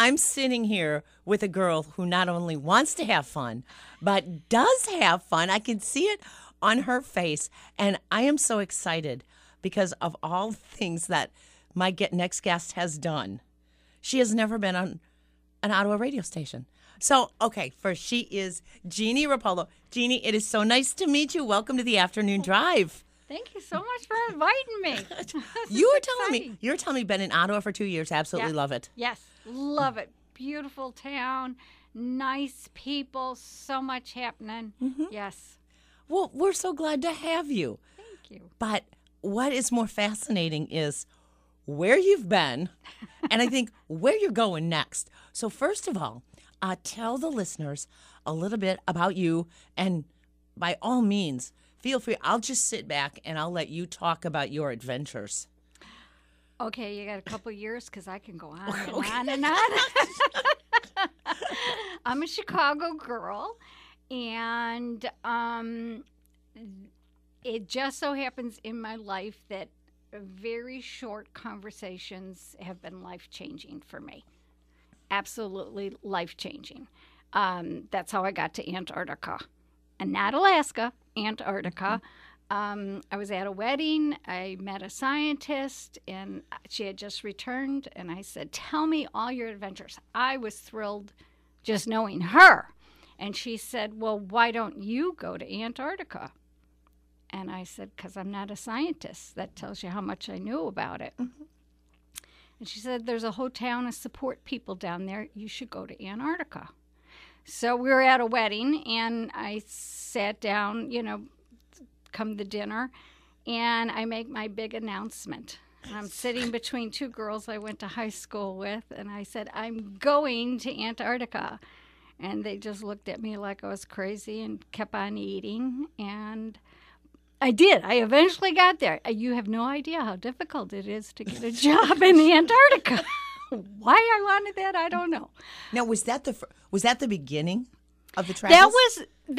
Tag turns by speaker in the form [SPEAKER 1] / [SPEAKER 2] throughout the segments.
[SPEAKER 1] I'm sitting here with a girl who not only wants to have fun, but does have fun. I can see it on her face. And I am so excited because of all the things that my next guest has done. She has never been on an Ottawa radio station. So, okay, first, she is Jeannie Rapallo. Jeannie, it is so nice to meet you. Welcome to the Afternoon Drive.
[SPEAKER 2] Thank you so much for inviting me.
[SPEAKER 1] You were telling me you've been in Ottawa for 2 years. Absolutely love it.
[SPEAKER 2] Yes, love it. Beautiful town, nice people, so much happening. Mm-hmm. Yes.
[SPEAKER 1] Well, we're so glad to have you.
[SPEAKER 2] Thank you.
[SPEAKER 1] But what is more fascinating is where you've been and I think where you're going next. So first of all, tell the listeners a little bit about you, and by all means, feel free. I'll just sit back and I'll let you talk about your adventures.
[SPEAKER 2] Okay, you got a couple years because I can go on and on and on. I'm a Chicago girl, and it just so happens in my life that very short conversations have been life-changing for me. Absolutely life-changing. That's how I got to Antarctica. And not Alaska, Antarctica. I was at a wedding. I met a scientist, and she had just returned. And I said, "Tell me all your adventures." I was thrilled just knowing her. And she said, "Well, why don't you go to Antarctica?" And I said, "Because I'm not a scientist." That tells you how much I knew about it. Mm-hmm. And she said, "There's a whole town of support people down there. You should go to Antarctica." So we were at a wedding, and I sat down, come the dinner, and I make my big announcement. I'm sitting between two girls I went to high school with, and I said, "I'm going to Antarctica." And they just looked at me like I was crazy and kept on eating, and I did. I eventually got there. You have no idea how difficult it is to get a job in Antarctica. Why I wanted that, I don't know.
[SPEAKER 1] Now, was that the beginning of the travels?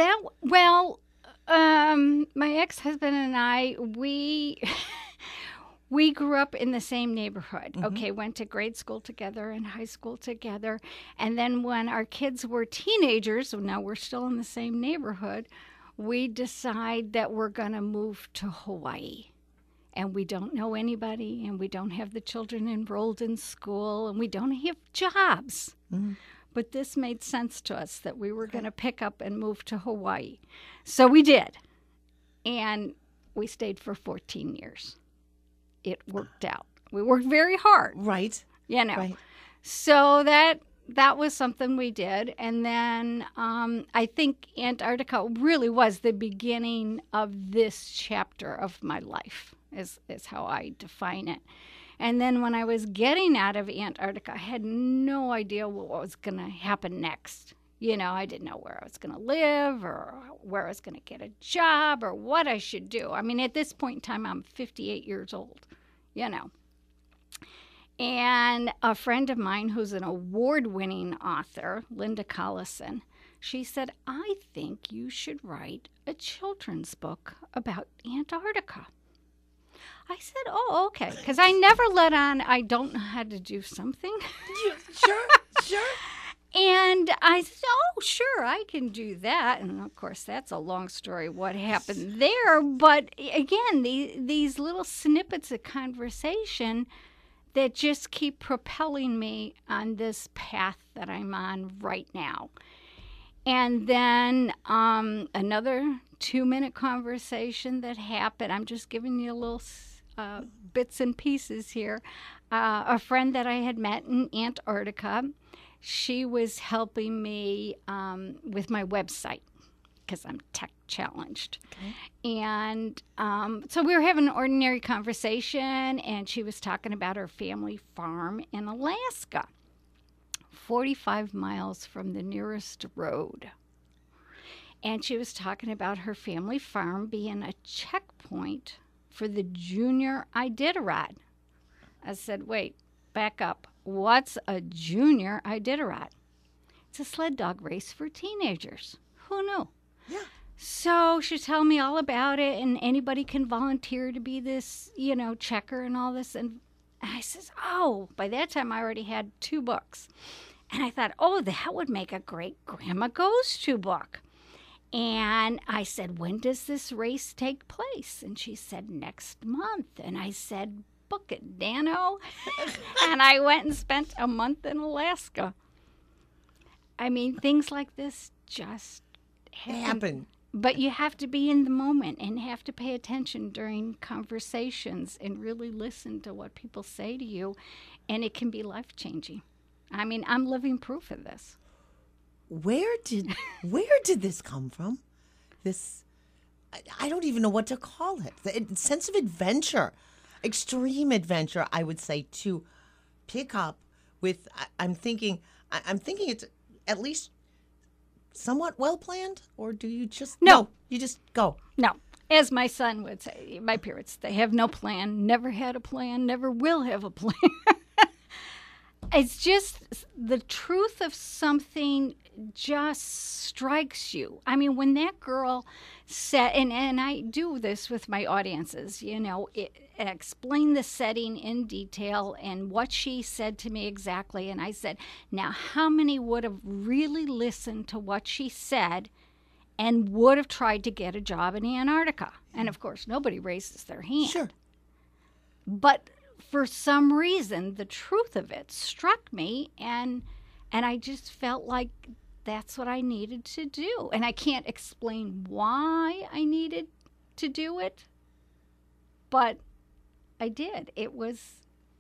[SPEAKER 2] My ex-husband and I, we grew up in the same neighborhood. Mm-hmm. Okay, went to grade school together and high school together. And then when our kids were teenagers, so now we're still in the same neighborhood, we decide that we're going to move to Hawaii. And we don't know anybody, and we don't have the children enrolled in school, and we don't have jobs. Mm-hmm. But this made sense to us that we were going to pick up and move to Hawaii. So we did. And we stayed for 14 years. It worked out. We worked very hard.
[SPEAKER 1] Right. Right.
[SPEAKER 2] So that was something we did. And then I think Antarctica really was the beginning of this chapter of my life, is how I define it. And then when I was getting out of Antarctica, I had no idea what was going to happen next. I didn't know where I was going to live or where I was going to get a job or what I should do. I mean, at this point in time, I'm 58 years old, And a friend of mine who's an award-winning author, Linda Collison, she said, "I think you should write a children's book about Antarctica." I said, "Oh, okay," because I never let on I don't know how to do something.
[SPEAKER 1] Sure.
[SPEAKER 2] And I said, "Oh, sure, I can do that." And, of course, that's a long story what happened there. But, again, these little snippets of conversation that just keep propelling me on this path that I'm on right now. And then another 2-minute conversation that happened. I'm just giving you little bits and pieces here. A friend that I had met in Antarctica, she was helping me with my website because I'm tech challenged. Okay. And so we were having an ordinary conversation, and she was talking about her family farm in Alaska, 45 miles from the nearest road. And she was talking about her family farm being a checkpoint for the junior Iditarod. I said, "Wait, back up. What's a junior Iditarod?" "It's a sled dog race for teenagers." Who knew?
[SPEAKER 1] Yeah.
[SPEAKER 2] So she's telling me all about it, and anybody can volunteer to be this, checker and all this. And I says, "Oh," by that time I already had 2 books. And I thought, oh, that would make a great Grandma Goes To book. And I said, when does this race take place? And she said, next month. And I said, book it, Dano. And I went and spent a month in Alaska. I mean, things like this just happen. But you have to be in the moment and have to pay attention during conversations and really listen to what people say to you. And it can be life-changing. I mean, I'm living proof of this.
[SPEAKER 1] Where did this come from? This, I don't even know what to call it. The sense of adventure, extreme adventure, I would say, to pick up with. I'm thinking it's at least somewhat well planned, or do you just
[SPEAKER 2] no?
[SPEAKER 1] You just go.
[SPEAKER 2] No, as my son would say, my parents, they have no plan, never had a plan, never will have a plan. It's just the truth of something just strikes you. I mean, when that girl said, and I do this with my audiences, you know, explain the setting in detail and what she said to me exactly. And I said, now, how many would have really listened to what she said and would have tried to get a job in Antarctica? And of course, nobody raises their hand.
[SPEAKER 1] Sure.
[SPEAKER 2] But for some reason, the truth of it struck me, and I just felt like that's what I needed to do. And I can't explain why I needed to do it, but I did. It was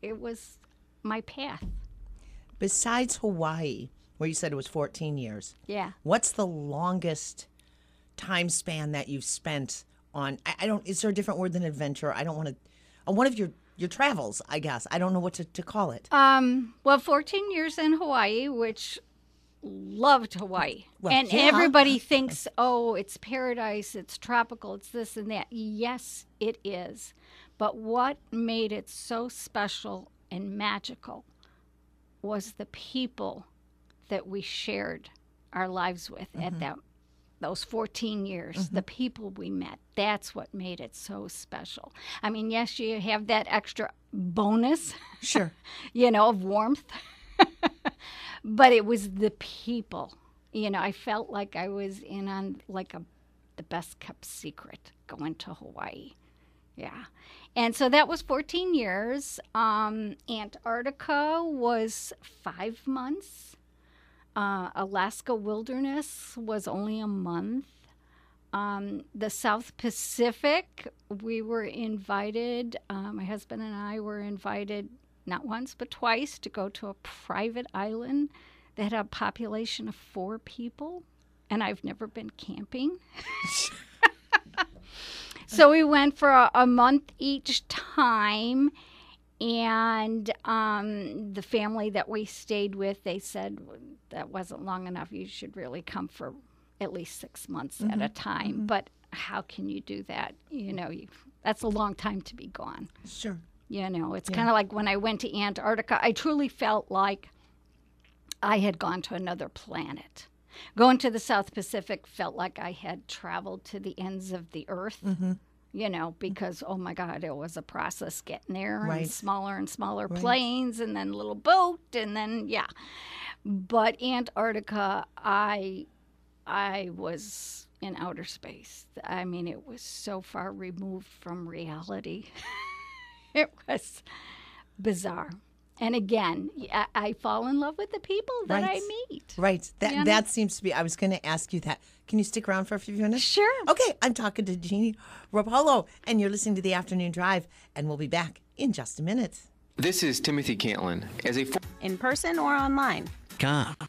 [SPEAKER 2] my path.
[SPEAKER 1] Besides Hawaii, where you said it was 14 years,
[SPEAKER 2] Yeah.
[SPEAKER 1] what's the longest time span that you've spent on? I don't. Is there a different word than adventure? I don't want to. On one of your travels, I guess. I don't know what to call it.
[SPEAKER 2] Well, 14 years in Hawaii, which loved Hawaii.
[SPEAKER 1] Well,
[SPEAKER 2] and
[SPEAKER 1] yeah.
[SPEAKER 2] everybody thinks, oh, it's paradise, it's tropical, it's this and that. Yes, it is. But what made it so special and magical was the people that we shared our lives with at those 14 years, the people we met. That's what made it so special. I mean, yes, you have that extra bonus,
[SPEAKER 1] Sure.
[SPEAKER 2] you know, of warmth, but it was the people. You know, I felt like I was in on like the best kept secret going to Hawaii. Yeah. And so that was 14 years. Antarctica was 5 months. Alaska Wilderness was only a month. The South Pacific, we were invited, my husband and I were invited not once but twice to go to a private island that had a population of 4 people, and I've never been camping. So we went for a month each time. And the family that we stayed with, they said that wasn't long enough. You should really come for at least 6 months at a time. But how can you do that? You know, that's a long time to be gone.
[SPEAKER 1] Sure.
[SPEAKER 2] You know, it's kind of like when I went to Antarctica, I truly felt like I had gone to another planet. Going to the South Pacific felt like I had traveled to the ends of the earth. You know, because, oh, my God, it was a process getting there, and smaller planes, and then little boat, and then, yeah. But Antarctica, I was in outer space. I mean, it was so far removed from reality. It was bizarre. And again, I fall in love with the people that I meet.
[SPEAKER 1] Right. That seems to be, I was going to ask you that. Can you stick around for a few minutes?
[SPEAKER 2] Sure.
[SPEAKER 1] Okay, I'm talking to Jeannie Rapolo, and you're listening to The Afternoon Drive, and we'll be back in just a minute.
[SPEAKER 3] This is Timothy Cantlin.
[SPEAKER 4] In person or online?